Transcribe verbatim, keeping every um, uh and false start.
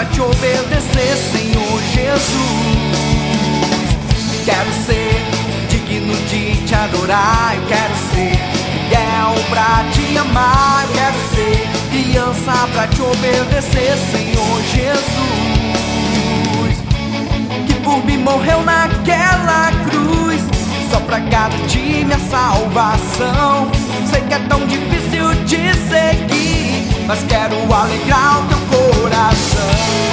pra te obedecer, Senhor Jesus. Quero ser digno de te adorar, eu quero ser fiel pra te amar, eu quero ser criança pra te obedecer, Senhor Jesus. Que por mim morreu naquela cruz, só pra garantir minha salvação. Sei que é tão difícil de seguir, mas quero alegrar o teu coração.